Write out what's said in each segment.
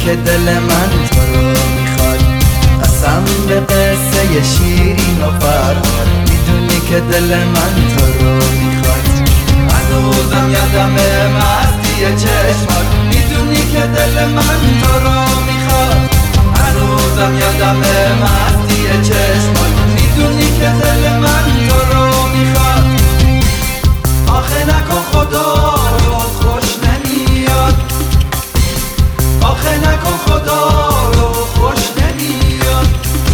که دل من تو رو میخواد. قسم به قصه شیرین و فرهاد، میدونی که دل من تو رو میخواد. هنوزم یادمه مستی چشمات، میدونی که دل من تو رو میخواد. هنوزم یادمه مستی چشمات، میدونی که دل من تو رو میخواد. آخه نکن خدا رو خوش نمیاد، آخه نکن خدا رو خوش نمیاد.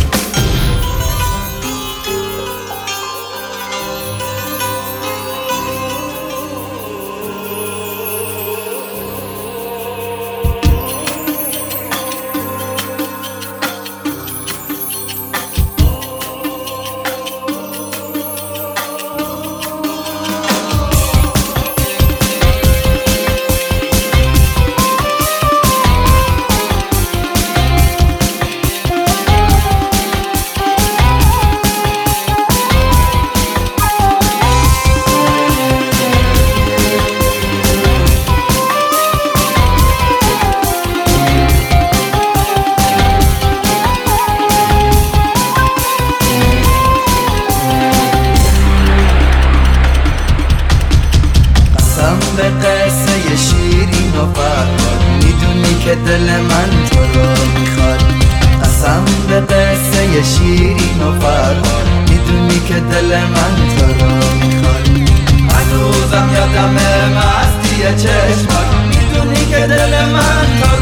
به قصه شیرین و فرهاد، میدونی که دل من تو رو میخواد. قسم به قصه شیرین و فرهاد، میدونی که دل من تو رو میخواد. هنوزم یادمه مستی چشمات، میدونی که دل من تو